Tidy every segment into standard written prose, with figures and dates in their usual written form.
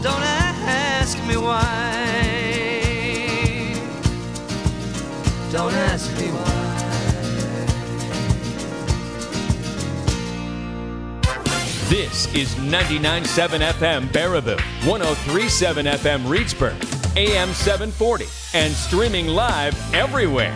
Don't ask me why. Don't ask me why. This is 99.7 FM Baraboo, 103.7 FM Reedsburg, AM 740, and streaming live everywhere.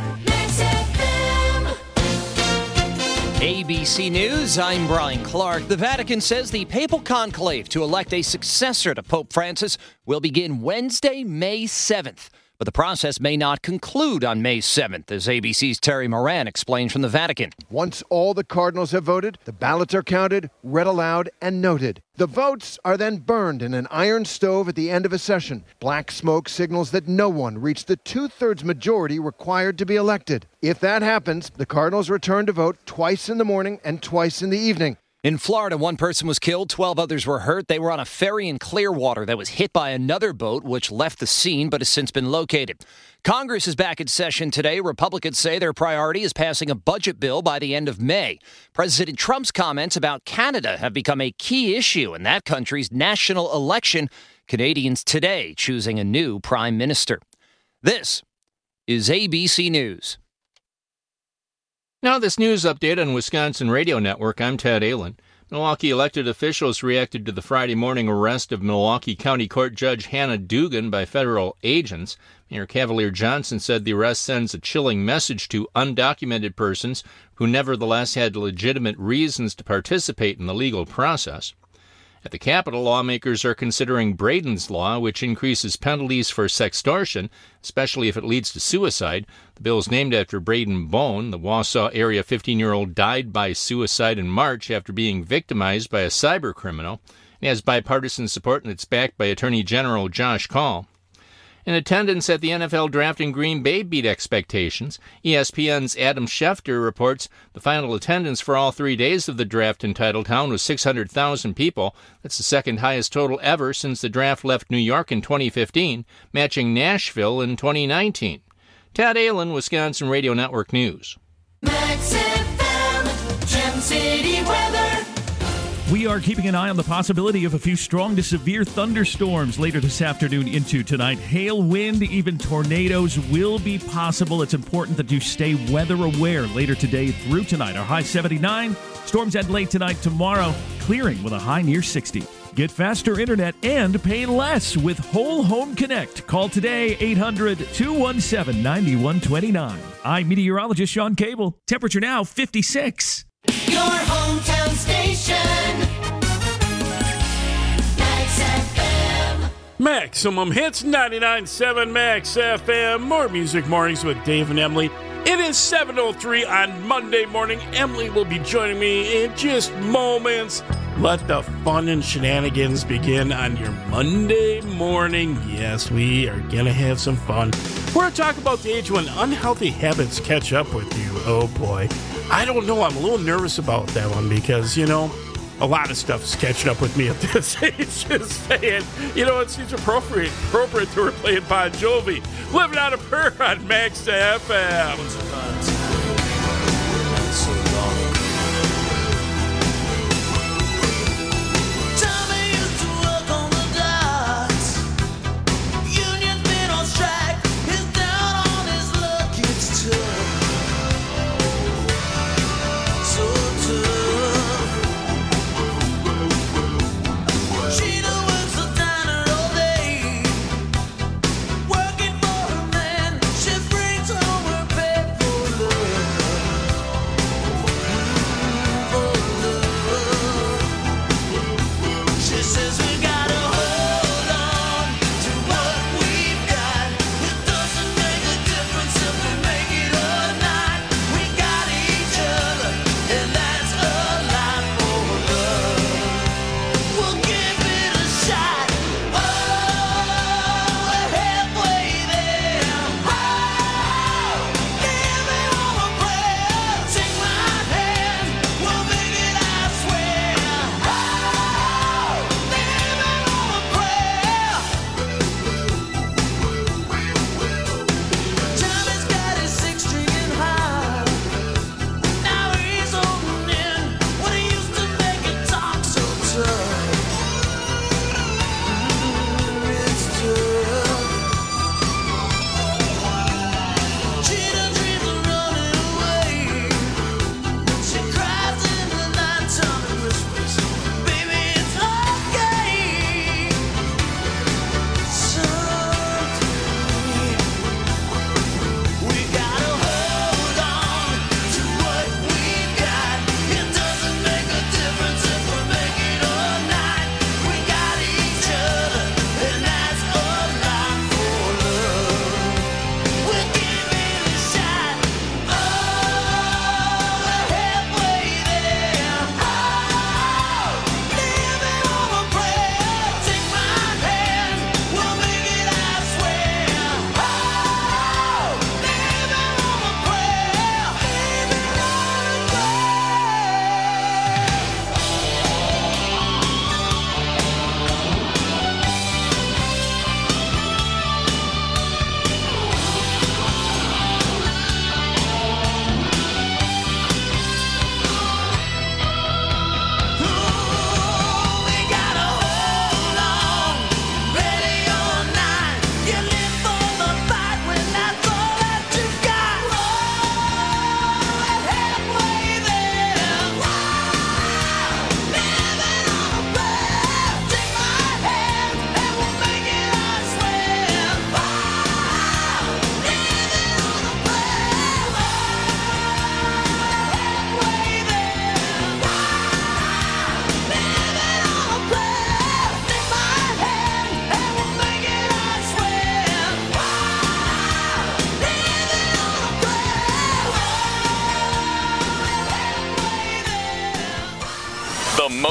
ABC News, I'm Brian Clark. The Vatican says the papal conclave to elect a successor to Pope Francis will begin Wednesday, May 7th. But the process may not conclude on May 7th, as ABC's Terry Moran explains from the Vatican. Once all the cardinals have voted, the ballots are counted, read aloud, and noted. The votes are then burned in an iron stove at the end of a session. Black smoke signals that no one reached the two-thirds majority required to be elected. If that happens, the cardinals return to vote twice in the morning and twice in the evening. In Florida, one person was killed, 12 others were hurt. They were on a ferry in Clearwater that was hit by another boat, which left the scene but has since been located. Congress is back in session today. Republicans say their priority is passing a budget bill by the end of May. President Trump's comments about Canada have become a key issue in that country's national election. Canadians today choosing a new prime minister. This is ABC News. Now this news update on Wisconsin Radio Network. I'm Ted Allen. Milwaukee elected officials reacted to the Friday morning arrest of Milwaukee County Court Judge Hannah Dugan by federal agents. Mayor Cavalier Johnson said the arrest sends a chilling message to undocumented persons who nevertheless had legitimate reasons to participate in the legal process. At the Capitol, lawmakers are considering Braden's Law, which increases penalties for sextortion, especially if it leads to suicide. The bill is named after Braden Bone. The Wausau area 15-year-old died by suicide in March after being victimized by a cyber criminal. It has bipartisan support, and it's backed by Attorney General Josh Kaul. In attendance at the NFL Draft in Green Bay beat expectations. ESPN's Adam Schefter reports the final attendance for all 3 days of the draft in Titletown was 600,000 people. That's the second highest total ever since the draft left New York in 2015, matching Nashville in 2019. Ted Allen, Wisconsin Radio Network News. Max FM, Gem City weather. We are keeping an eye on the possibility of a few strong to severe thunderstorms later this afternoon into tonight. Hail, wind, even tornadoes will be possible. It's important that you stay weather aware later today through tonight. Our high 79, storms end late tonight, tomorrow clearing with a high near 60. Get faster internet and pay less with Whole Home Connect. Call today, 800-217-9129. I'm meteorologist Sean Cable. Temperature now 56. Your hometown station. Max FM. Maximum Hits 99.7 Max FM. More music mornings with Dave and Emily. It is 7:03 on Monday morning. Emily will be joining me in just moments. Let the fun and shenanigans begin on your Monday morning. Yes, we are going to have some fun. We're going to talk about the age when unhealthy habits catch up with you. Oh, boy. I don't know. I'm a little nervous about that one because, you know, a lot of stuff is catching up with me at this age. Just saying, you know, it seems appropriate to we're playing Bon Jovi. Living on a Prayer on Max FM.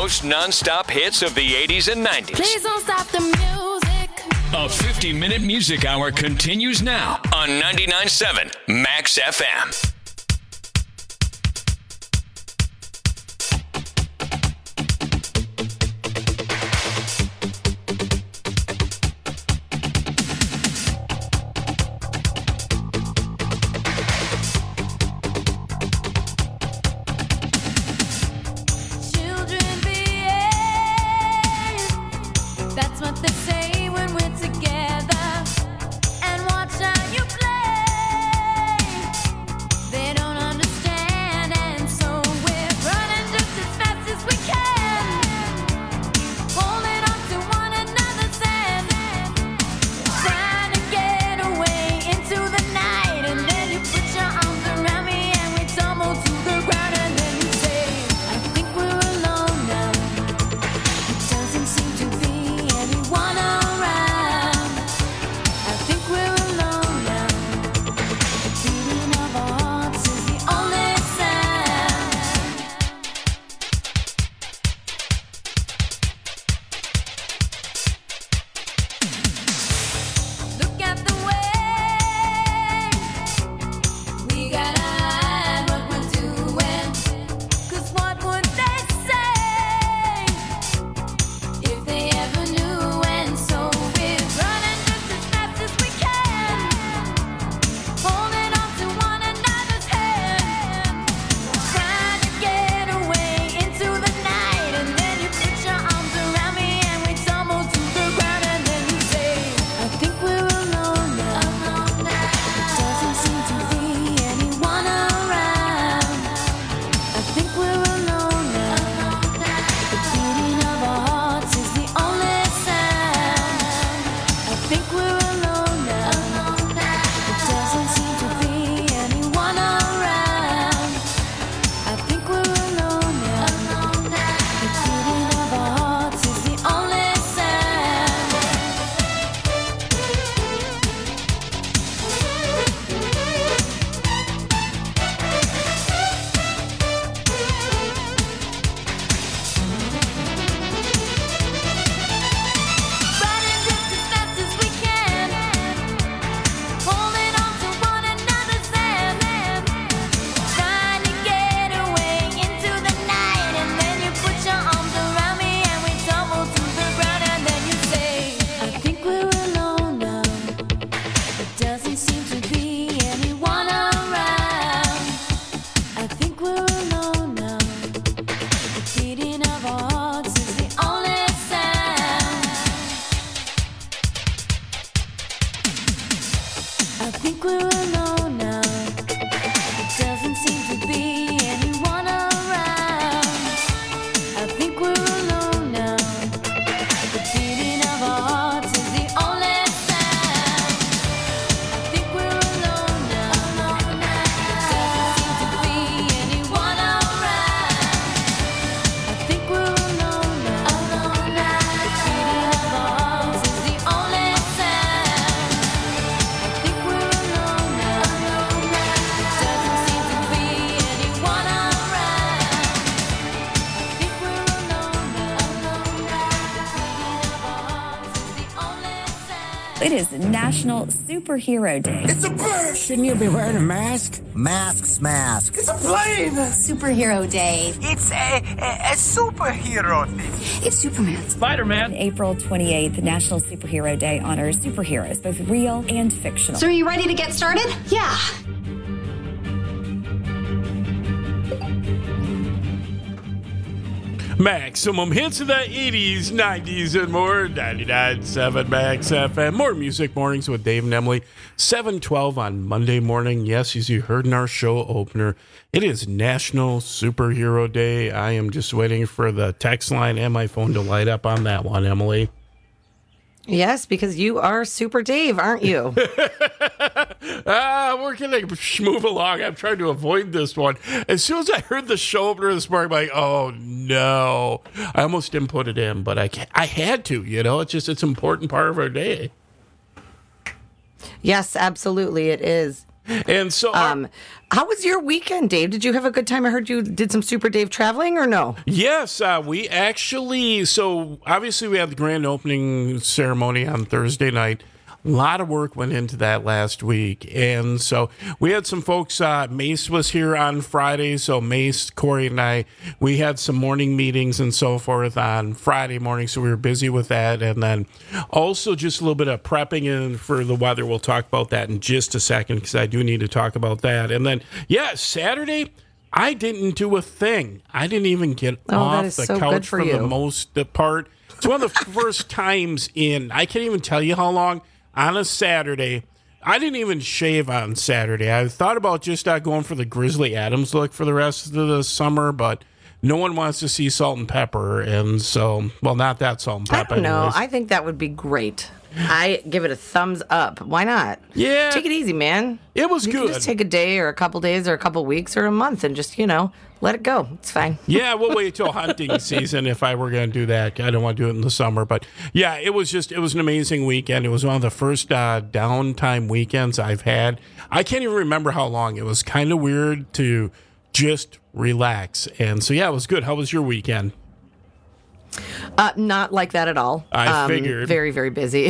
most nonstop hits of the 80s and 90s. Please don't stop the music. A 50-minute music hour continues now on 99.7 Max FM. Children behave. That's what they say when we're together. And watch how you play. They don't understand, and so we're running just as fast as we can. Holding on to one another's hand. Trying to get away into the night. And then you put your arms around me and we tumble to the ground. And then you say, I think we're alone now. It doesn't seem to be anyone around. I think we're alone now. The beating of our hearts is the only sound. Look at the way we gotta hide what we're doing. 'Cause what would they say if they ever knew? And so we're running just as fast as we can, holding on to one another's hand, trying to get away into the night. And then you put your arms around me and we tumble to the ground. And then you say, I think we're alone now. It doesn't seem to be anyone around. I think we're alone now. The beating of our hearts is the only sound. I think we're alone now. It doesn't seem to be anyone around. I think we're alone now. The beating of our hearts is the only sound. Running just as fast as we can, holding on to one another's hand, trying to get away into the night. And then you put your arms around me and we tumble to the ground. And then you say, I think we're alone now. It doesn't seem to be anyone around. I think we're alone now. The beating of our hearts is the only sound. I think we're alone now. It doesn't seem to be anyone around. I think we're alone now. The beating of our hearts is the only sound. I think we're alone now. It doesn't seem to be anyone around. I think we're alone now. The beating of our hearts is the only sound. I think we're alone now. It doesn't seem to be anyone around. I think we're alone now. It is National Superhero Day. It's a bird! Shouldn't you be wearing a mask? Masks, mask. It's a plane! Superhero Day. It's a superhero thing. It's Superman. Spider-Man. April 28th, National Superhero Day honors superheroes, both real and fictional. So are you ready to get started? Yeah. Maximum hits of the 80s, 90s, and more. 99.7 Max FM. More music mornings with Dave and Emily. 7:12 on Monday morning. Yes, as you heard in our show opener, it is National Superhero Day. I am just waiting for the text line and my phone to light up on that one, Emily. Yes, because you are Super Dave, aren't you? We're going to move along. I'm trying to avoid this one. As soon as I heard the show opener this morning, I'm like, oh, no. I almost didn't put it in, but I had to, you know. It's an important part of our day. Yes, absolutely, it is. And so, how was your weekend, Dave? Did you have a good time? I heard you did some Super Dave traveling, or no? yes, we actually, so obviously we had the grand opening ceremony on Thursday night. A lot of work went into that last week. And so we had some folks, Mace was here on Friday. So Mace, Corey, and I, we had some morning meetings and so forth on Friday morning. So we were busy with that. And then also just a little bit of prepping in for the weather. We'll talk about that in just a second because I do need to talk about that. And then, Saturday, I didn't do a thing. I didn't even get off the couch for the most part. It's one of the first times I can't even tell you how long. On a Saturday, I didn't even shave on Saturday. I thought about just going for the Grizzly Adams look for the rest of the summer, but no one wants to see Salt and Pepper, and so, well, not that Salt and Pepper. I don't know. Anyways. I think that would be great. I give it a thumbs up. Why not? Yeah. Take it easy, man. It was you good. Can just take a day or a couple days or a couple weeks or a month and just, let it go. It's fine. Yeah, we'll wait till hunting season if I were going to do that. I don't want to do it in the summer. But yeah, it was an amazing weekend. It was one of the first downtime weekends I've had. I can't even remember how long. It was kind of weird to just relax. And so, yeah, it was good. How was your weekend? Not like that at all. I figured. Very, very busy.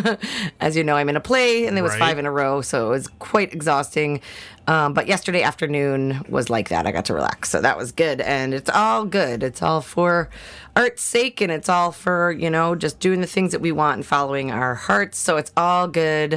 As you know, I'm in a play, and there was 5 in a row, so it was quite exhausting. But yesterday afternoon was like that. I got to relax, so that was good. And it's all good. It's all for art's sake, and it's all for, just doing the things that we want and following our hearts. So it's all good.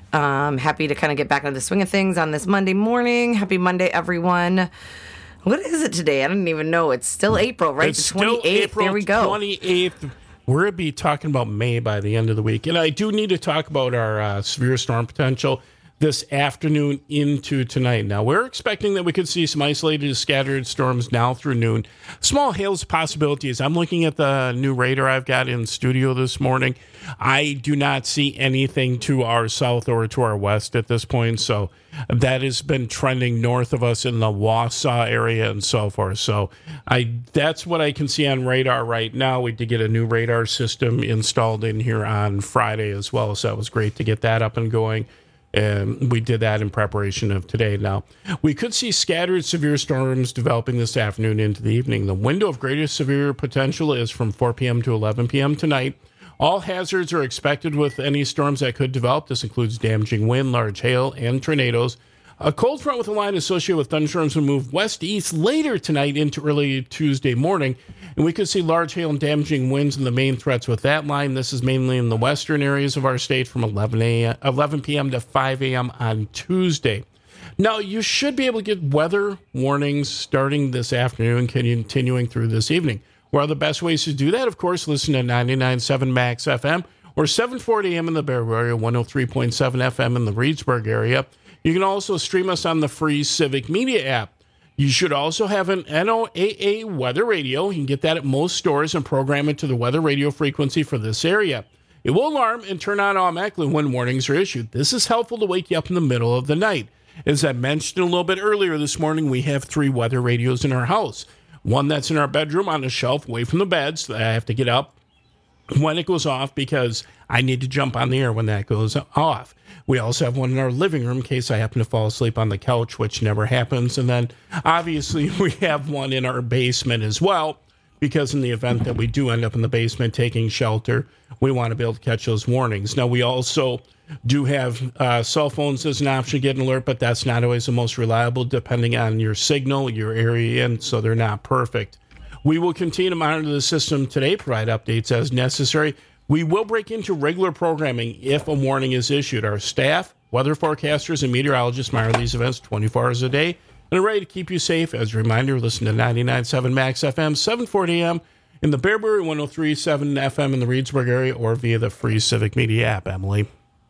Happy to kind of get back into the swing of things on this Monday morning. Happy Monday, everyone. What is it today? I don't even know. It's still April, right? It's the 28th. Still April there we go. 28th. We're going to be talking about May by the end of the week. And I do need to talk about our severe storm potential this afternoon into tonight. Now, we're expecting that we could see some isolated scattered storms now through noon. Small hail's possibilities. I'm looking at the new radar I've got in studio this morning. I do not see anything to our south or to our west at this point. So that has been trending north of us in the Wausau area and so forth. So that's what I can see on radar right now. We did get a new radar system installed in here on Friday as well. So that was great to get that up and going. And we did that in preparation of today. Now, we could see scattered severe storms developing this afternoon into the evening. The window of greatest severe potential is from 4 p.m. to 11 p.m. tonight. All hazards are expected with any storms that could develop. This includes damaging wind, large hail, and tornadoes. A cold front with a line associated with thunderstorms will move west-east later tonight into early Tuesday morning. And we could see large hail and damaging winds in the main threats with that line. This is mainly in the western areas of our state from 11 p.m. to 5 a.m. on Tuesday. Now, you should be able to get weather warnings starting this afternoon and continuing through this evening. What are the best ways to do that? Of course, listen to 99.7 Max FM or 740 AM in the Barrow area, 103.7 FM in the Reedsburg area. You can also stream us on the free Civic Media app. You should also have an NOAA weather radio. You can get that at most stores and program it to the weather radio frequency for this area. It will alarm and turn on automatically when warnings are issued. This is helpful to wake you up in the middle of the night. As I mentioned a little bit earlier this morning, we have 3 weather radios in our house. One that's in our bedroom on a shelf away from the bed, so that I have to get up when it goes off because I need to jump on the air when that goes off. We also have one in our living room in case I happen to fall asleep on the couch, which never happens. And then obviously we have one in our basement as well, because in the event that we do end up in the basement taking shelter, we want to be able to catch those warnings. Now, we also do have cell phones as an option to get an alert, but that's not always the most reliable depending on your signal, your area, and so they're not perfect. We will continue to monitor the system today, provide updates as necessary. We will break into regular programming if a warning is issued. Our staff, weather forecasters, and meteorologists monitor these events 24 hours a day and are ready to keep you safe. As a reminder, listen to 99.7 Max FM, 740 AM in the Bearbury, 103.7 FM in the Reedsburg area, or via the free Civic Media app, Emily.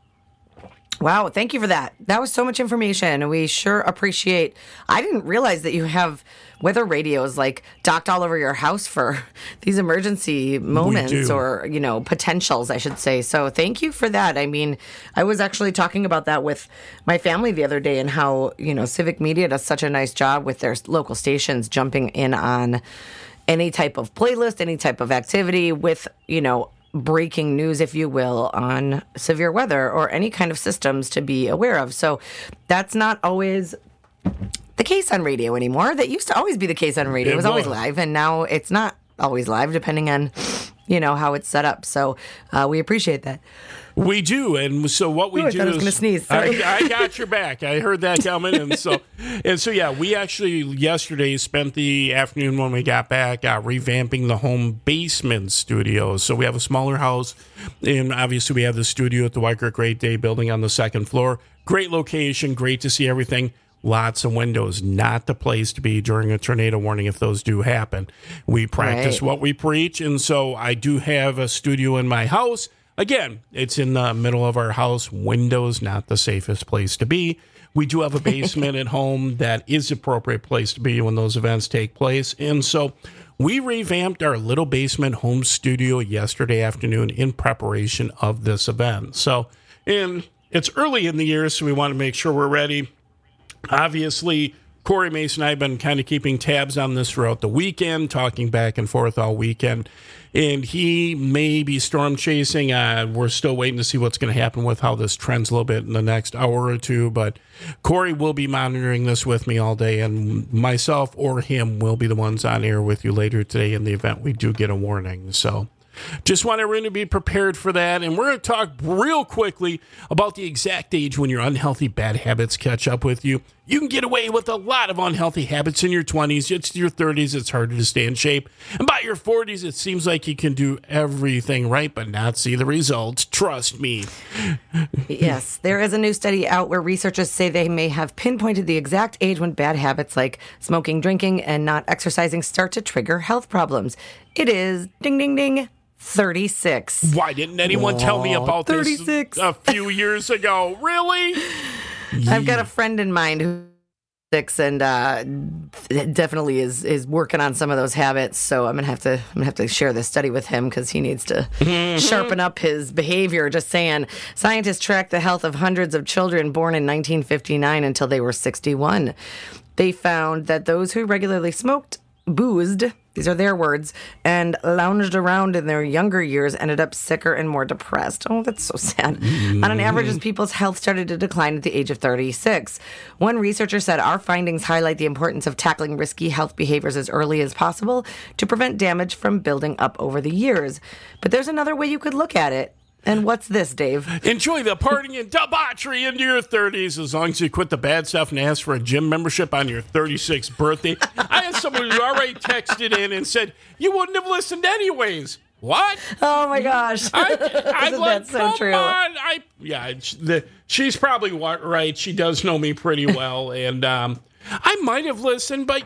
Wow, thank you for that. That was so much information. We sure appreciate. I didn't realize that you have weather radios like docked all over your house for these emergency moments or, potentials, I should say. So thank you for that. I mean, I was actually talking about that with my family the other day and how, Civic Media does such a nice job with their local stations jumping in on any type of playlist, any type of activity with, breaking news, if you will, on severe weather or any kind of systems to be aware of. So that's not always the case on radio anymore. That used to always be the case on radio. It was always live, and now it's not always live, depending on, how it's set up. So we appreciate that. We do, and so what we do I was is going to sneeze. Sorry. I got your back. I heard that coming, and so yeah, we actually yesterday spent the afternoon when we got back revamping the home basement studio. So we have a smaller house, and obviously we have the studio at the White Creek Great Day building on the second floor. Great location, great to see everything. Lots of windows, not the place to be during a tornado warning if those do happen. We practice what we preach, and so I do have a studio in my house. Again, it's in the middle of our house. Windows, not the safest place to be. We do have a basement at home that is the appropriate place to be when those events take place. And so we revamped our little basement home studio yesterday afternoon in preparation of this event. So, and it's early in the year, so we want to make sure we're ready. Obviously, Corey Mason and I have been kind of keeping tabs on this throughout the weekend, talking back and forth all weekend. And he may be storm chasing. We're still waiting to see what's going to happen with how this trends a little bit in the next hour or two. But Corey will be monitoring this with me all day, and myself or him will be the ones on air with you later today in the event we do get a warning. So just want everyone to be prepared for that. And we're going to talk real quickly about the exact age when your unhealthy bad habits catch up with you. You can get away with a lot of unhealthy habits in your 20s. It's your 30s, it's harder to stay in shape. And by your 40s, it seems like you can do everything right, but not see the results. Trust me. Yes, there is a new study out where researchers say they may have pinpointed the exact age when bad habits like smoking, drinking, and not exercising start to trigger health problems. It is, ding, ding, ding, 36. Why didn't anyone tell me about 36. This a few years ago? Really? I've got a friend in mind who's 6 and definitely is working on some of those habits. So I'm gonna have to share this study with him because he needs to sharpen up his behavior. Just saying, scientists tracked the health of hundreds of children born in 1959 until they were 61. They found that those who regularly smoked, boozed, these are their words, and lounged around in their younger years ended up sicker and more depressed. Oh, that's so sad. On an average, people's health started to decline at the age of 36. One researcher said, our findings highlight the importance of tackling risky health behaviors as early as possible to prevent damage from building up over the years. But there's another way you could look at it. And what's this, Dave? Enjoy the partying and debauchery into your 30s as long as you quit the bad stuff and ask for a gym membership on your 36th birthday. I had someone who already texted in and said, you wouldn't have listened anyways. What? Oh, my gosh. I'm like, so come true. on. She's probably right. She does know me pretty well. And I might have listened, but,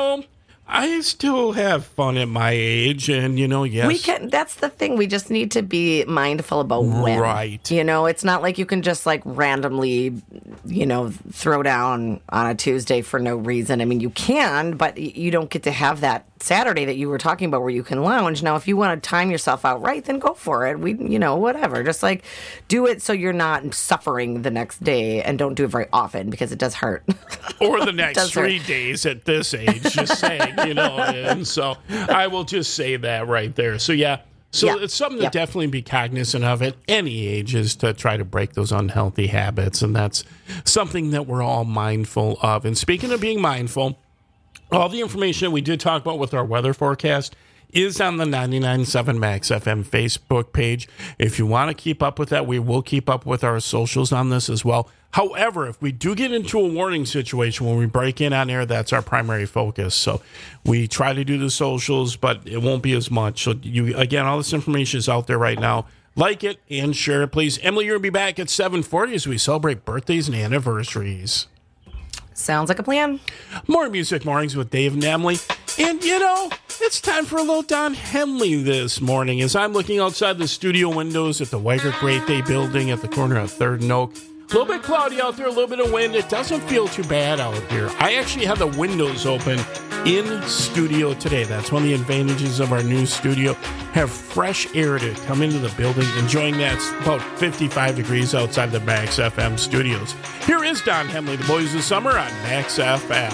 I still have fun at my age, and yes, we can. That's the thing. We just need to be mindful about when. Right. It's not like you can just randomly, throw down on a Tuesday for no reason. I mean, you can, but you don't get to have that Saturday that you were talking about where you can lounge. Now, if you want to time yourself out right, then go for it. Whatever. Just do it so you're not suffering the next day, and don't do it very often because it does hurt. Or the next 3 days at this age, just saying, and so I will just say that right there. So, it's something to definitely be cognizant of at any age is to try to break those unhealthy habits, and that's something that we're all mindful of. And speaking of being mindful, all the information that we did talk about with our weather forecast is on the 99.7 Max FM Facebook page. If you want to keep up with that, we will keep up with our socials on this as well. However, if we do get into a warning situation when we break in on air, that's our primary focus. So we try to do the socials, but it won't be as much. So all this information is out there right now. Like it and share it, please. Emily, you're going to be back at 7:40 as we celebrate birthdays and anniversaries. Sounds like a plan. More Music Mornings with Dave and Emily. And, it's time for a little Don Henley this morning as I'm looking outside the studio windows at the White Creek Great Day building at the corner of 3rd and Oak. A little bit cloudy out there, a little bit of wind. It doesn't feel too bad out here. I actually have the windows open in studio today. That's one of the advantages of our new studio. Have fresh air to come into the building, enjoying that. It's about 55 degrees outside the Max FM studios. Here is Don Henley, the Boys of Summer on Max FM.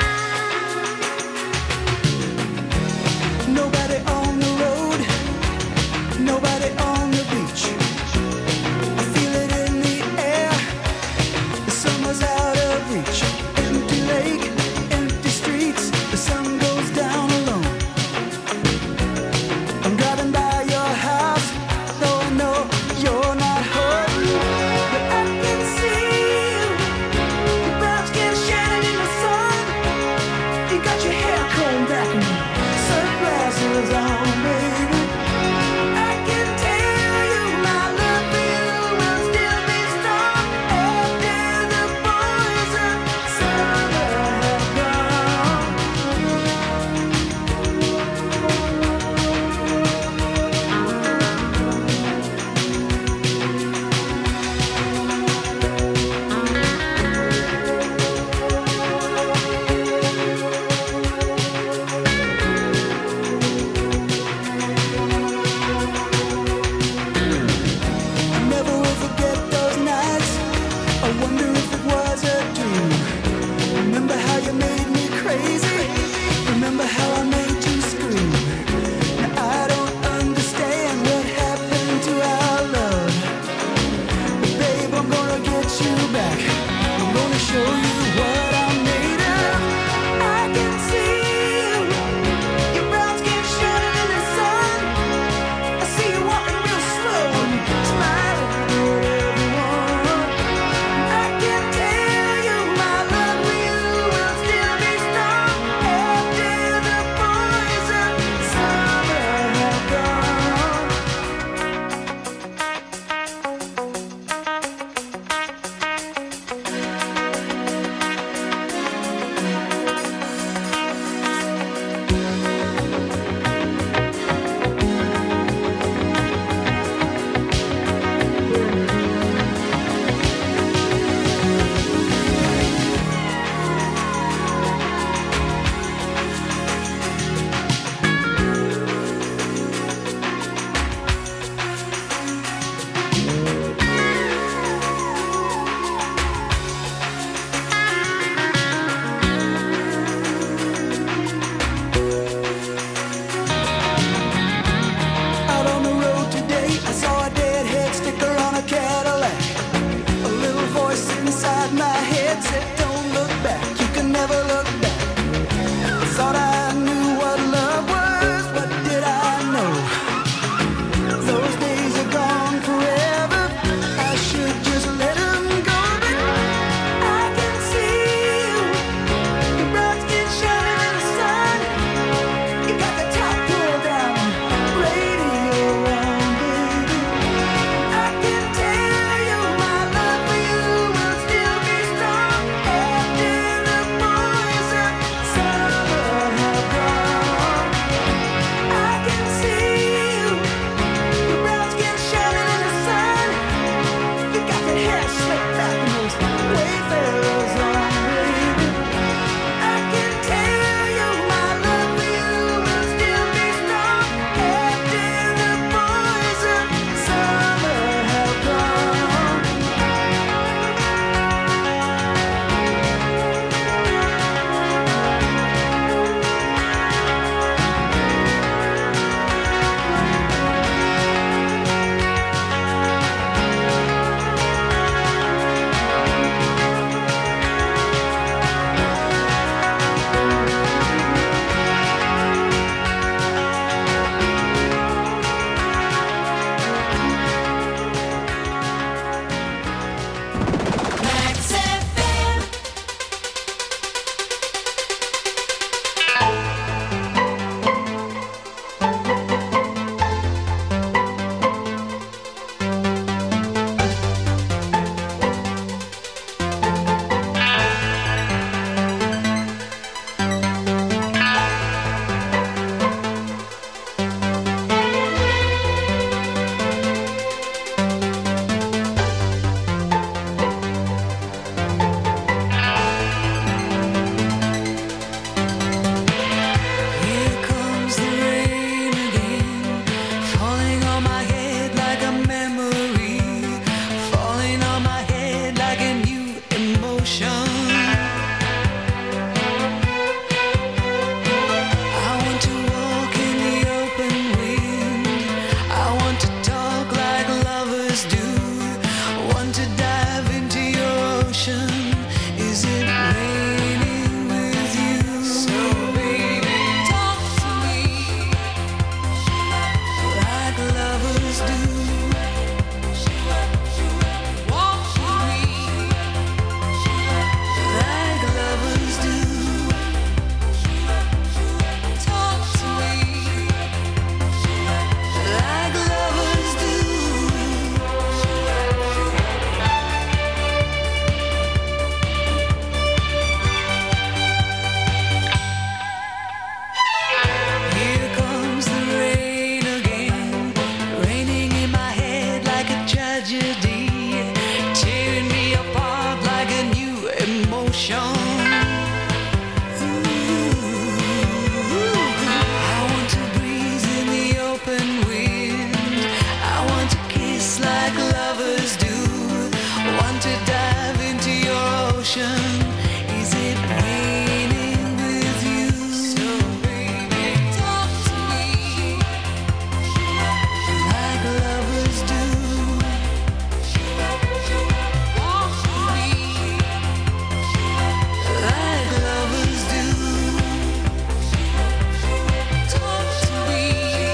Nobody on the road tragedy, tearing me apart like a new emotion. I want to breathe in the open wind. I want to kiss like lovers do. Want to dive into your ocean. Is it raining with you? So baby, talk to me like lovers do. Walk with me like lovers do. Talk to me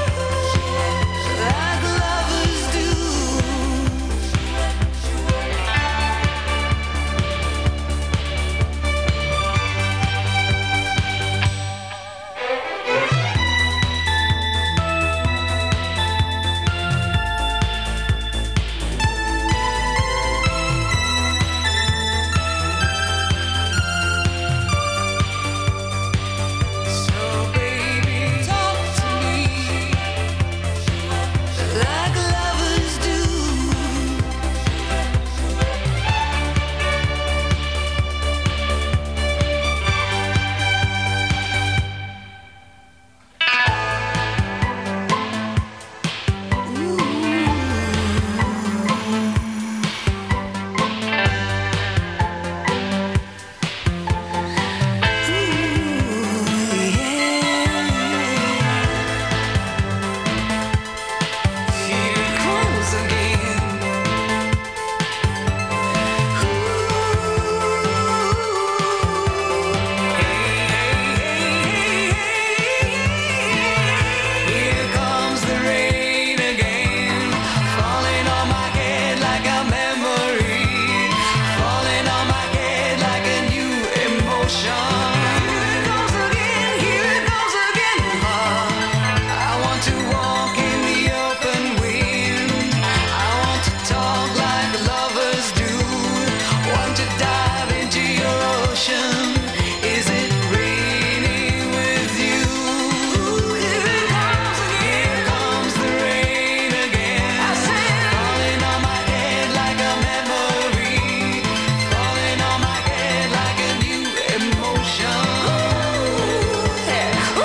like lovers do. So baby, talk to me like lovers do. Here it comes again. Here comes the rain again, falling on my head like a memory, falling on my head like a new emotion. Here it goes again, here it goes again. I want to walk in the open wind. I want to talk like lovers do. Want to dive into your ocean. Is it raining with you? Here it comes again. Here comes the rain again. I said, falling on my head like a memory, falling on my head like a new emotion. Ooh,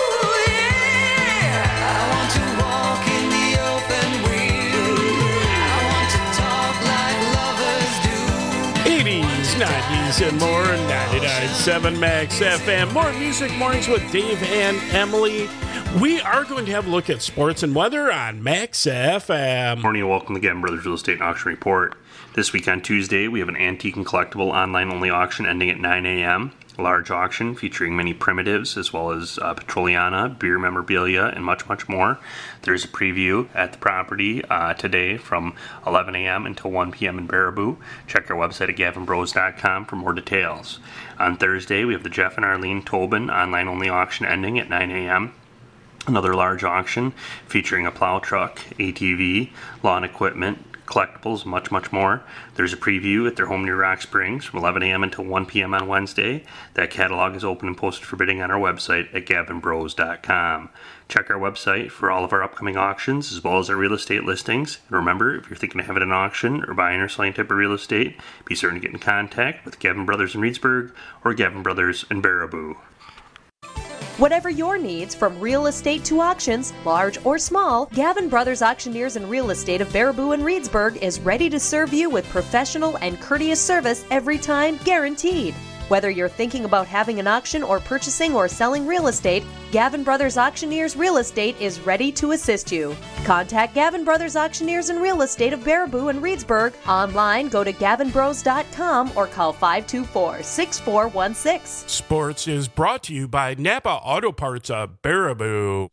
yeah. I want to walk in the open wind. I want to talk like lovers do. 80s, 90s, and more. 99.7 Max FM. More Music Mornings with Dave and Emily. We are going to have a look at sports and weather on Max FM. Morning and welcome to Gavin Brothers Real Estate and Auction Report. This week on Tuesday, we have an antique and collectible online-only auction ending at 9 a.m. A large auction featuring many primitives as well as Petroliana, beer memorabilia, and much, much more. There's a preview at the property today from 11 a.m. until 1 p.m. in Baraboo. Check our website at gavinbros.com for more details. On Thursday, we have the Jeff and Arlene Tobin online-only auction ending at 9 a.m. Another large auction featuring a plow truck, ATV, lawn equipment, collectibles, much, much more. There's a preview at their home near Rock Springs from 11 a.m. until 1 p.m. on Wednesday. That catalog is open and posted for bidding on our website at gavinbros.com. Check our website for all of our upcoming auctions as well as our real estate listings. And remember, if you're thinking of having an auction or buying or selling type of real estate, be certain to get in contact with Gavin Brothers in Reedsburg or Gavin Brothers in Baraboo. Whatever your needs, from real estate to auctions, large or small, Gavin Brothers Auctioneers and Real Estate of Baraboo and Reedsburg is ready to serve you with professional and courteous service every time, guaranteed. Whether you're thinking about having an auction or purchasing or selling real estate, Gavin Brothers Auctioneers Real Estate is ready to assist you. Contact Gavin Brothers Auctioneers and Real Estate of Baraboo and Reedsburg. Online, go to gavinbros.com or call 524-6416. Sports is brought to you by Napa Auto Parts of Baraboo.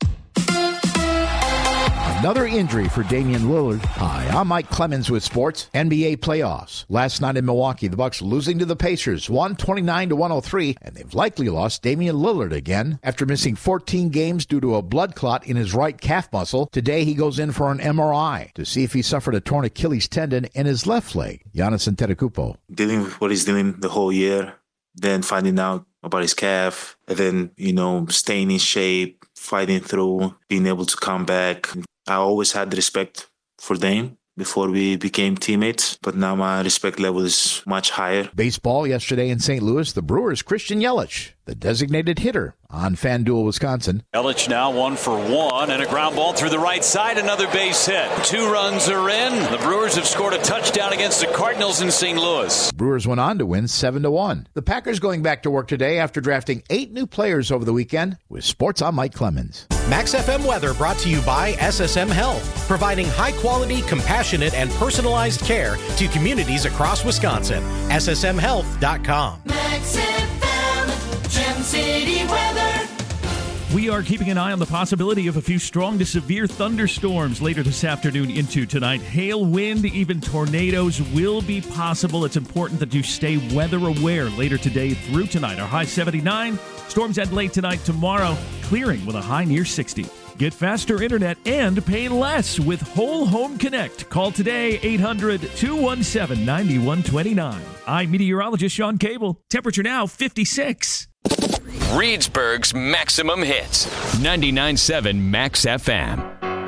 Another injury for Damian Lillard. Hi, I'm Mike Clemens with sports. NBA playoffs. Last night in Milwaukee, the Bucks losing to the Pacers, 129-103, and they've likely lost Damian Lillard again after missing 14 games due to a blood clot in his right calf muscle. Today, he goes in for an MRI to see if he suffered a torn Achilles tendon in his left leg. Giannis Antetokounmpo. Dealing with what he's dealing the whole year, then finding out about his calf, and then, staying in shape, fighting through, being able to come back. I always had respect for Dame. before we became teammates, but now my respect level is much higher. Baseball yesterday in St. Louis, the Brewers' Christian Yelich, the designated hitter on FanDuel, Wisconsin. Yelich now 1 for 1 and a ground ball through the right side, another base hit. 2 runs are in. The Brewers have scored a touchdown against the Cardinals in St. Louis. Brewers went on to win 7-1. The Packers going back to work today after drafting 8 new players over the weekend. With sports, I'm Mike Clemens. Max FM weather brought to you by SSM Health, providing high-quality, compassionate, and personalized care to communities across Wisconsin. SSMHealth.com. Max FM, Gem City weather. We are keeping an eye on the possibility of a few strong to severe thunderstorms later this afternoon into tonight. Hail, wind, even tornadoes will be possible. It's important that you stay weather aware later today through tonight. Our high 79. Storms end late tonight, tomorrow clearing with a high near 60. Get faster internet and pay less with Whole Home Connect. Call today, 800-217-9129. I'm meteorologist Sean Cable. Temperature now 56. Reedsburg's maximum hits. 99.7 Max FM.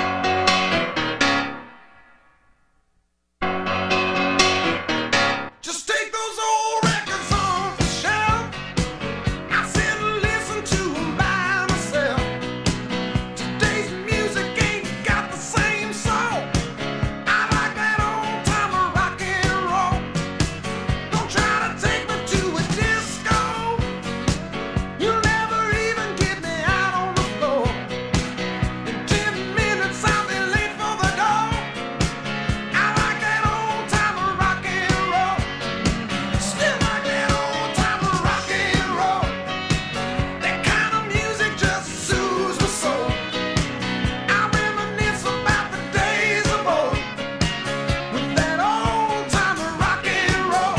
Just take those old records off the shelf. I sit and listen to them by myself. Today's music ain't got the same soul. I like that old time of rock and roll. Don't try to take me to a disco. You'll never even get me out on the floor. In 10 minutes I'll be late for the door. I like that old time of rock and roll. Still like that old time of rock and roll. That kind of music just soothes my soul. I reminisce about the days of old with that old time of rock and roll.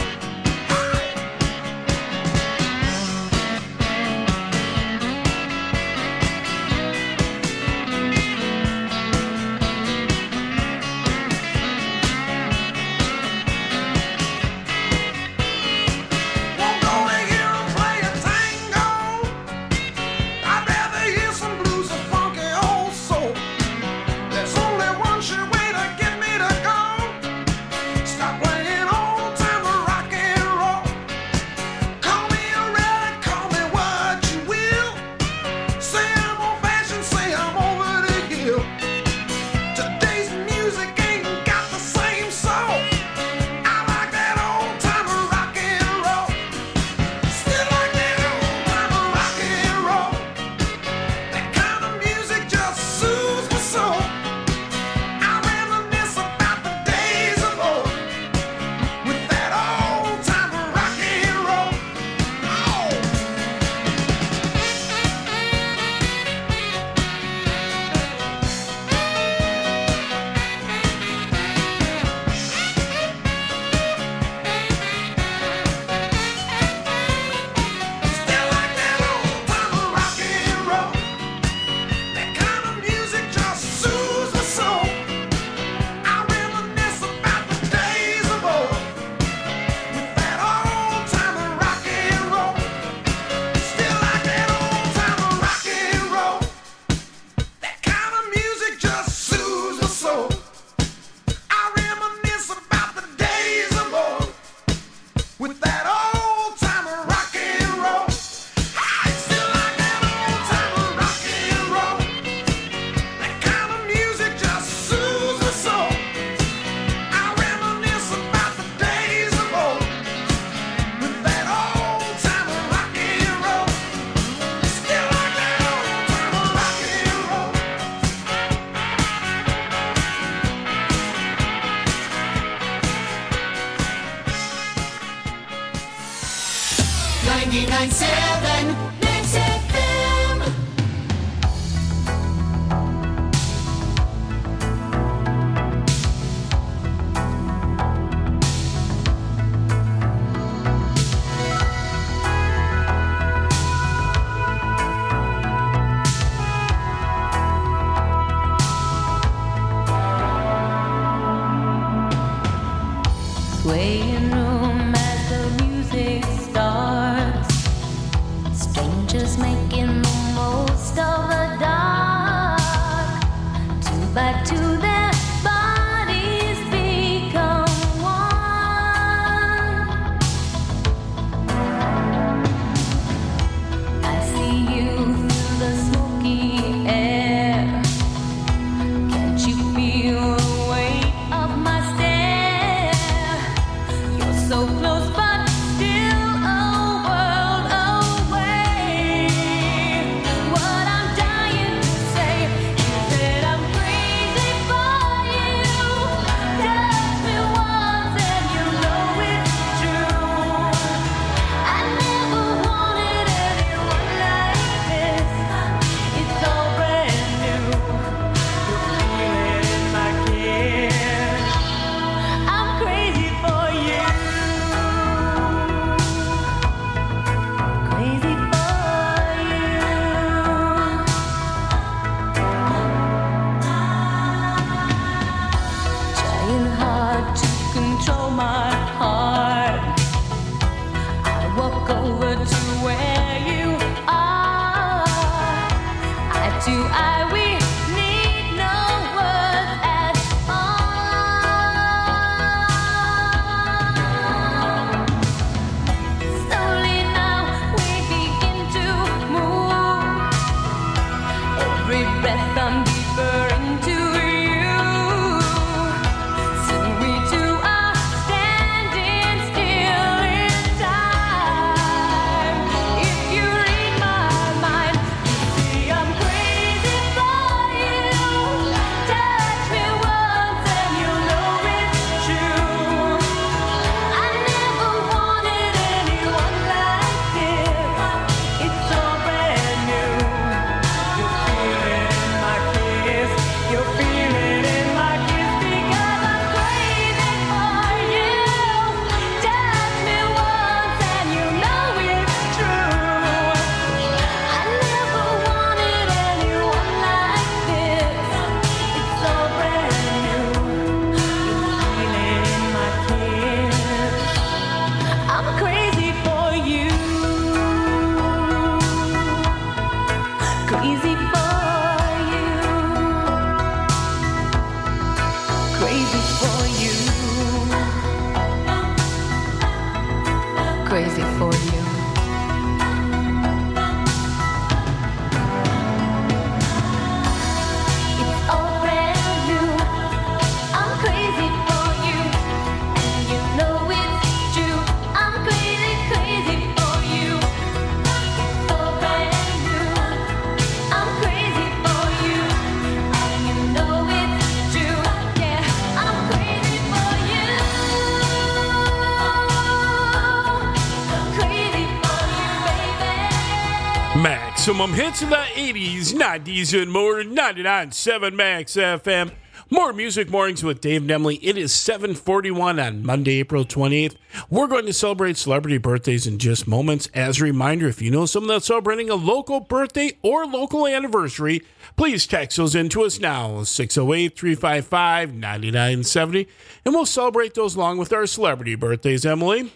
Won't go to hear 'em play a tango. I'd rather hear some blues or funky old soul. There's only one sure way to get me to go. Stop playing old time of rock and roll. Call me a relic, call me what you will. Say I'm old fashioned, say I'm over the hill. Today's music ain't got the same soul. I like that old time of rock and roll. Still like that old time of rock and roll. That kind of music just soothes my soul. I reminisce about the days of old with that old time of rock and roll. Still like that old time of rock and roll. That kind of music just soothes my soul. I reminisce about the days of old with that old time of rock and roll. Still like that old time of rock and roll. That kind of music just soothes my soul. I reminisce about the days of old with that old time of rock and roll. I still like that old time of rock and roll. That kind of music just soothes my soul. I reminisce about the days of old with that old time of rock and roll. Still like that old time of rock and roll. 99.7 Max FM. Swaying room as the music starts. Strangers making the most of the dark. Two by two, their bodies control my heart. I walk over to where you are. I do, we need no words at all. Slowly now we begin to move. Every breath I'm deeper into you. Soon we two are standing still in time. If you read my mind, you see I'm crazy for you. Touch me once and you'll know it's true. I never wanted anyone like this. It's so brand new. You feel it in my kiss. You feel it in my kiss because I'm crazy for you. Touch me once and you know it's true. I never wanted anyone like this. It's so brand new. You feel it in my kiss. I'm crazy for you. Crazy for you. Crazy for you. Crazy for you. It's all brand new. I'm crazy for you. And you know it's true. I'm crazy, crazy for you. It's all brand new. I'm crazy for you. And you know it's true. Yeah, I'm crazy for you. Crazy for you, baby. Maximum hits in the 80s, 90s, and more. 99.7 Max FM. More Music Mornings with Dave and Emily. It is 7:41 on Monday, April 28th. We're going to celebrate celebrity birthdays in just moments. As a reminder, if you know someone that's celebrating a local birthday or local anniversary, please text those in to us now, 608-355-9970, and we'll celebrate those along with our celebrity birthdays, Emily.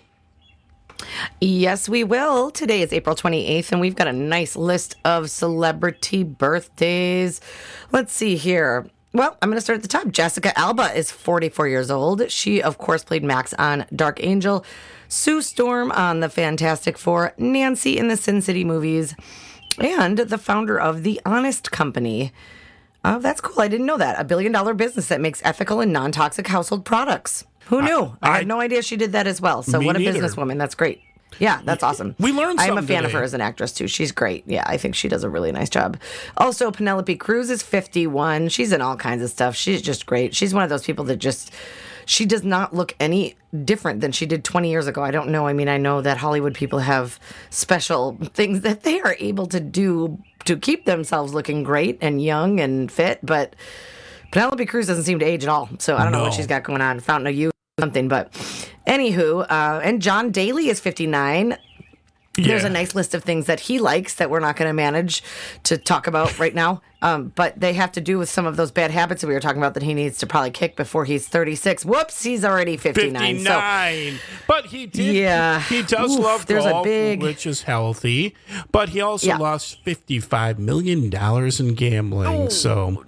Yes, we will. Today is April 28th, and we've got a nice list of celebrity birthdays. Let's see here. Well, I'm going to start at the top. Jessica Alba is 44 years old. She, of course, played Max on Dark Angel, Sue Storm on The Fantastic Four, Nancy in the Sin City movies, and the founder of The Honest Company. That's cool. I didn't know that. $1 billion business that makes ethical and non-toxic household products. Who knew? I had no idea she did that as well. So Me what a neither. businesswoman. That's great. Yeah, that's awesome. We learned I'm a something fan of today. her as an actress, too. She's great. Yeah, I think she does a really nice job. Also, Penelope Cruz is 51. She's in all kinds of stuff. She's just great. She's one of those people that just... She does not look any different than she did 20 years ago. I don't know. I mean, I know that Hollywood people have special things that they are able to do to keep themselves looking great and young and fit, but Penelope Cruz doesn't seem to age at all. So I don't know what she's got going on. Fountain of Youth or something. But anywho, and John Daly is 59. There's a nice list of things that he likes that we're not going to manage to talk about right now. But they have to do with some of those bad habits that we were talking about that he needs to probably kick before he's 36. Whoops, he's already 59. 59. But he did. Yeah. He does Oof, love there's a golf, big- which is healthy. But he also lost $55 million in gambling. So,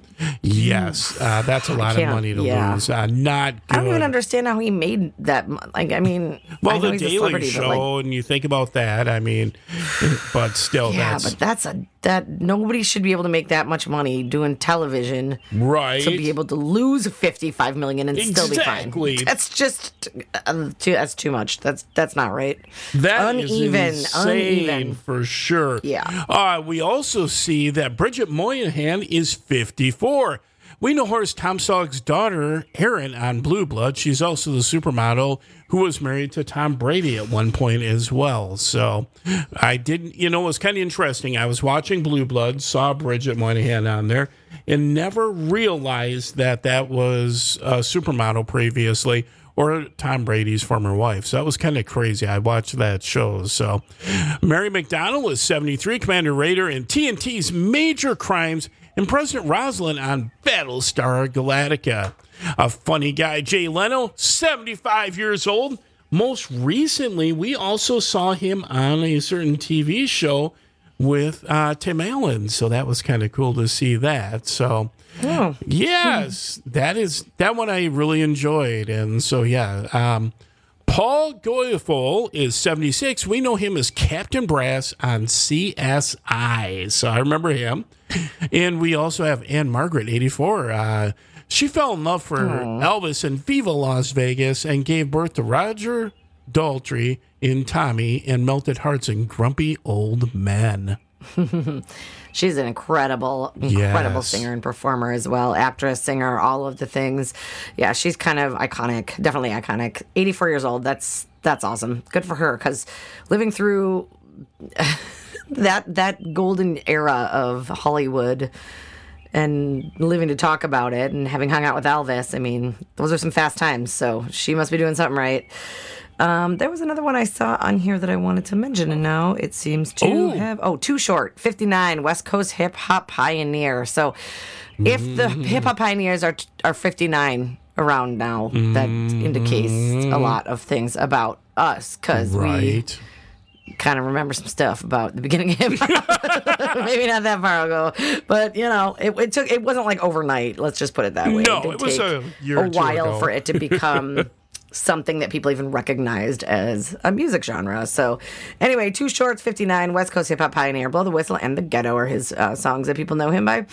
yes, that's a lot of money to lose. Not good. I don't even understand how he made that. Like, I mean, Well, I know the he's a Daily celebrity, Show, but like, and you think about that, I mean, but still, yeah, that's... but that nobody should be able to make that much money doing television, right? To be able to lose $55 million and still be Exactly. fine. That's just that's too much. That's not right. That is uneven, insane for sure. Yeah. We also see that Bridget Moynihan is 54. We know her as Tom Selleck's daughter, Erin, on Blue Blood. She's also the supermodel who was married to Tom Brady at one point as well. So I didn't, it was kind of interesting. I was watching Blue Blood, saw Bridget Moynihan on there, and never realized that that was a supermodel previously, or Tom Brady's former wife. So that was kind of crazy. I watched that show. So Mary McDonnell is 73, Commander Raider in TNT's Major Crimes and President Rosalind on Battlestar Galactica. A funny guy, Jay Leno, 75 years old. Most recently, we also saw him on a certain TV show with Tim Allen, so that was kind of cool to see that. So, yes, that one I really enjoyed, and so Paul Goyafol is 76. We know him as Captain Brass on CSI, so I remember him. And we also have Anne Margaret, 84. She fell in love for Elvis in Viva Las Vegas and gave birth to Roger Daltrey in Tommy and Melted Hearts in Grumpy Old Men. She's an incredible singer and performer as well. Actress, singer, all of the things. Yeah, she's kind of iconic, definitely iconic. 84 years old. That's awesome. Good for her, because living through that golden era of Hollywood and living to talk about it and having hung out with Elvis, I mean, those are some fast times. So she must be doing something right. There was another one I saw on here that I wanted to mention, and now it seems to have... Too Short, 59, West Coast hip-hop pioneer. So if the hip-hop pioneers are 59 around now, that indicates a lot of things about us, because we kind of remember some stuff about the beginning of hip-hop. Maybe not that far ago, but, it wasn't like overnight. Let's just put it that way. No, it was a year or two while ago for it to become... something that people even recognized as a music genre. So anyway, Too Short's 59, West Coast hip-hop pioneer. Blow the Whistle and The Ghetto are his songs that people know him by.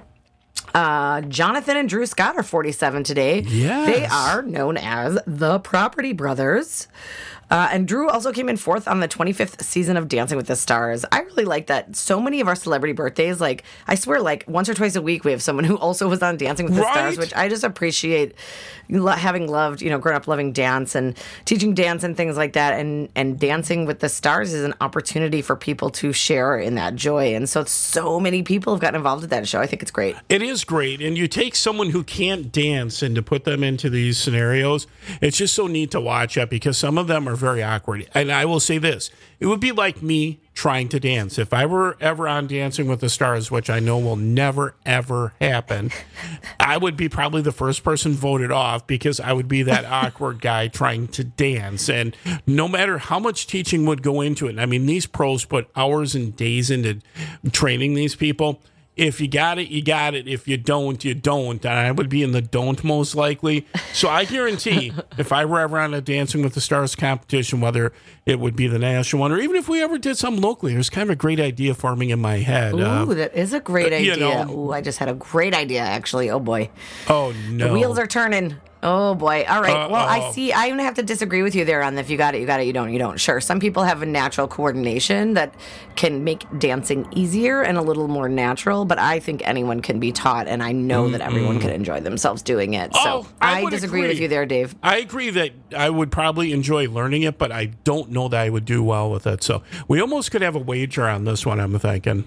Jonathan and Drew Scott are 47 today. Yes. They are known as the Property Brothers. And Drew also came in 4th on the 25th season of Dancing with the Stars. I really like that. So many of our celebrity birthdays, like, I swear, like, once or twice a week, we have someone who also was on Dancing with the Stars, which I just appreciate, having loved, grown up loving dance and teaching dance and things like that. And Dancing with the Stars is an opportunity for people to share in that joy. And so many people have gotten involved with that show. I think it's great. It is great. And you take someone who can't dance and to put them into these scenarios, it's just so neat to watch it, because some of them are very awkward. And I will say this, it would be like me trying to dance. If I were ever on Dancing with the Stars, which I know will never, ever happen, I would be probably the first person voted off, because I would be that awkward guy trying to dance. And no matter how much teaching would go into it, I mean, these pros put hours and days into training these people. If you got it, you got it. If you don't, you don't. And I would be in the don't most likely. So I guarantee if I were ever on a Dancing with the Stars competition, whether it would be the national one or even if we ever did something locally, there's kind of a great idea forming in my head. Ooh, that is a great idea. Ooh, I just had a great idea, actually. Oh, boy. Oh, no. The wheels are turning. Oh, boy. All right. Well, I see. I'm going to have to disagree with you there on the if you got it, you got it, you don't. Sure. Some people have a natural coordination that can make dancing easier and a little more natural, but I think anyone can be taught, and I know that everyone can enjoy themselves doing it. So I disagree with you there, Dave. I agree that I would probably enjoy learning it, but I don't know that I would do well with it. So we almost could have a wager on this one, I'm thinking.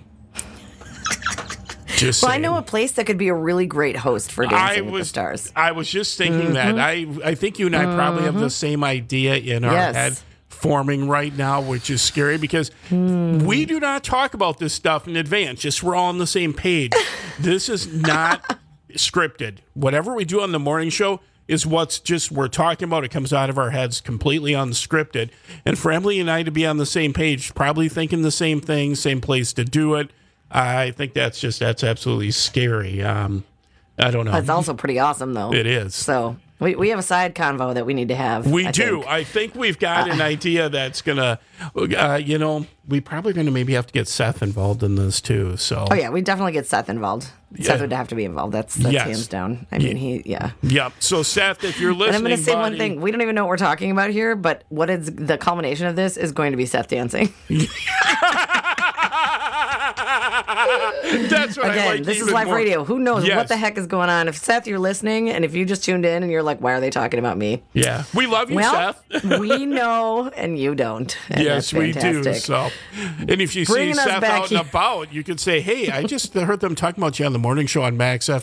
Well, I know a place that could be a really great host for Dancing with the Stars. I was just thinking that. I think you and I probably have the same idea in our head forming right now, which is scary, because we do not talk about this stuff in advance. Just we're all on the same page. This is not scripted. Whatever we do on the morning show is what's just we're talking about. It comes out of our heads completely unscripted. And for Emily and I to be on the same page, probably thinking the same thing, same place to do it, I think that's absolutely scary. I don't know. It's also pretty awesome, though. It is. So we have a side convo that we need to have. We do. I think we've got an idea that's going to, we probably going to maybe have to get Seth involved in this, too. So. Oh, yeah. We definitely get Seth involved. Yeah. Seth would have to be involved. That's hands down. I mean, Yep. So, Seth, if you're listening, and I'm going to say one thing. We don't even know what we're talking about here, but what is the culmination of this is going to be Seth dancing. That's right. Again, this is live radio. Who knows what the heck is going on? If Seth, you're listening, and if you just tuned in and you're like, why are they talking about me? Yeah. We love you, Seth. We know, and you don't. And yes, we do. So, and if you see Seth out and about, you could say, hey, I just heard them talking about you on the morning show on Max FM.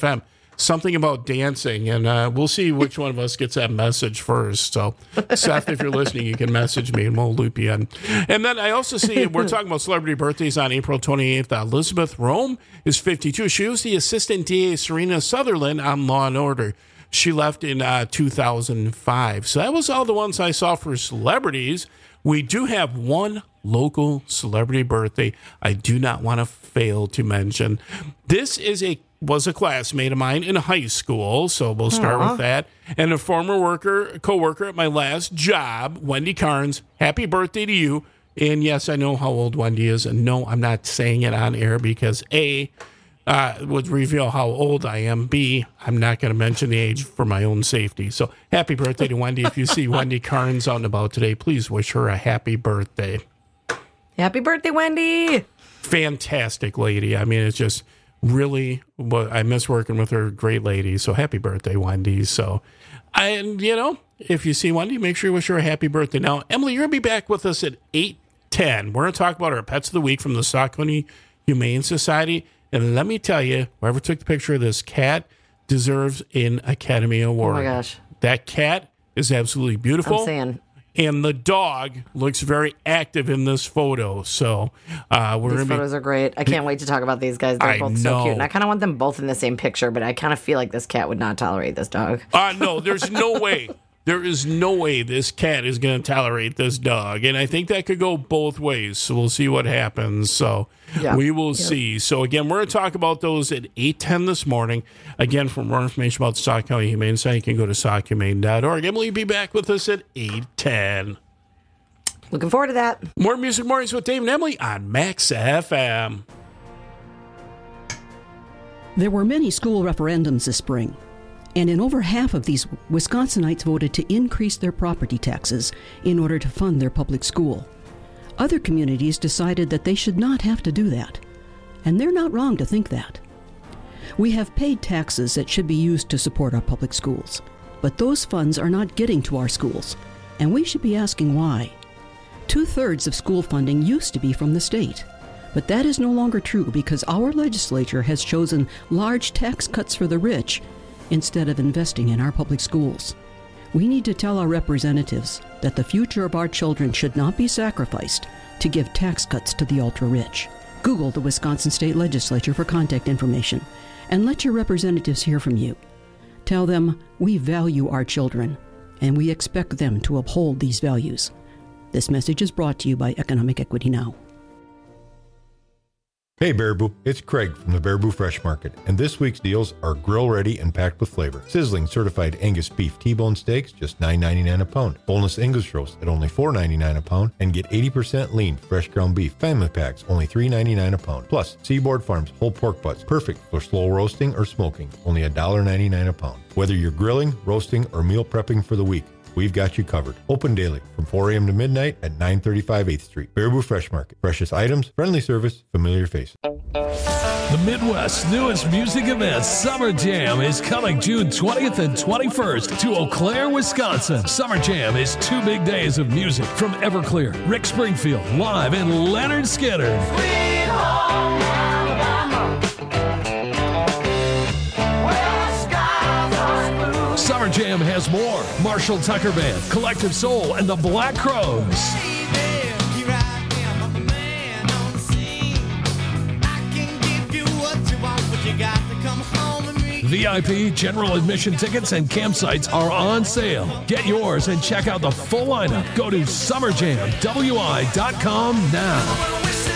something about dancing, and we'll see which one of us gets that message first. So, Seth, if you're listening, you can message me and we'll loop you in. And then I also see we're talking about celebrity birthdays on April 28th. Elizabeth Rome is 52. She was the assistant DA Serena Sutherland on Law and Order. She left in 2005. So that was all the ones I saw for celebrities. We do have one local celebrity birthday I do not want to fail to mention. This was a classmate of mine in high school, so we'll start with that. And a former co-worker at my last job, Wendy Carnes. Happy birthday to you. And yes, I know how old Wendy is. And no, I'm not saying it on air because A, would reveal how old I am. B, I'm not going to mention the age for my own safety. So happy birthday to Wendy. If you see Wendy Carnes out and about today, please wish her a happy birthday. Happy birthday, Wendy. Fantastic lady. I mean, it's just really, I miss working with her. Great lady. So happy birthday, Wendy. So, and if you see Wendy, make sure you wish her a happy birthday. Now, Emily, you're going to be back with us at 8:10. We're going to talk about our Pets of the Week from the Saucony Humane Society. And let me tell you, whoever took the picture of this cat deserves an Academy Award. Oh, my gosh. That cat is absolutely beautiful. I'm saying. And the dog looks very active in this photo. So these photos are great. I can't wait to talk about these guys. They're both so cute. And I kind of want them both in the same picture, but I kind of feel like this cat would not tolerate this dog. No, there's no way. There is no way this cat is going to tolerate this dog. And I think that could go both ways. So we'll see what happens. So we will see. So again, we're going to talk about those at 8:10 this morning. Again, for more information about the Sauk County Humane Society, you can go to sauchumane.org. Emily will be back with us at 8:10. Looking forward to that. More Music Mornings with Dave and Emily on Max FM. There were many school referendums this spring. And in over half of these, Wisconsinites voted to increase their property taxes in order to fund their public school. Other communities decided that they should not have to do that. And they're not wrong to think that. We have paid taxes that should be used to support our public schools. But those funds are not getting to our schools. And we should be asking why. 2/3 of school funding used to be from the state. But that is no longer true because our legislature has chosen large tax cuts for the rich instead of investing in our public schools. We need to tell our representatives that the future of our children should not be sacrificed to give tax cuts to the ultra-rich. Google the Wisconsin State Legislature for contact information and let your representatives hear from you. Tell them we value our children and we expect them to uphold these values. This message is brought to you by Economic Equity Now. Hey Baraboo, it's Craig from the Baraboo Fresh Market, and this week's deals are grill ready and packed with flavor. Sizzling certified Angus beef T-bone steaks, just $9.99 a pound. Boneless English roast at only $4.99 a pound, and get 80% lean fresh ground beef family packs, only $3.99 a pound. Plus, Seaboard Farms whole pork butts, perfect for slow roasting or smoking, only $1.99 a pound. Whether you're grilling, roasting, or meal prepping for the week, we've got you covered. Open daily from 4 a.m. to midnight at 935 8th Street. Baraboo Fresh Market. Freshest items, friendly service, familiar faces. The Midwest's newest music event, Summer Jam, is coming June 20th and 21st to Eau Claire, Wisconsin. Summer Jam is 2 big days of music from Everclear, Rick Springfield, live, and Leonard Skinner. Sweet home Alabama. Summer Jam has more. Marshall Tucker Band, Collective Soul, and the Black Crows. VIP, general admission tickets, and campsites are on sale. Get yours and check out the full lineup. Go to summerjamwi.com now.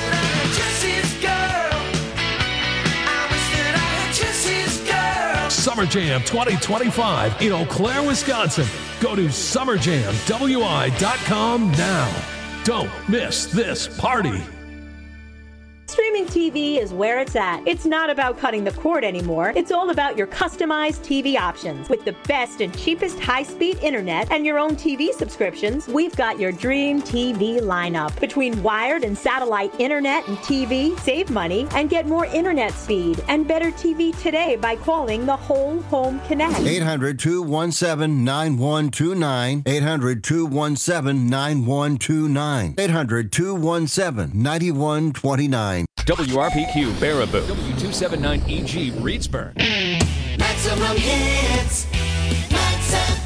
Summer Jam 2025 in Eau Claire, Wisconsin. Go to summerjamwi.com now. Don't miss this party. Streaming TV is where it's at. It's not about cutting the cord anymore. It's all about your customized TV options. With the best and cheapest high-speed internet and your own TV subscriptions, we've got your dream TV lineup. Between wired and satellite internet and TV, save money and get more internet speed and better TV today by calling the Whole Home Connect. 800-217-9129. 800-217-9129. 800-217-9129. WRPQ Baraboo. W279EG Reedsburg. Max Maximum hits. Max FM.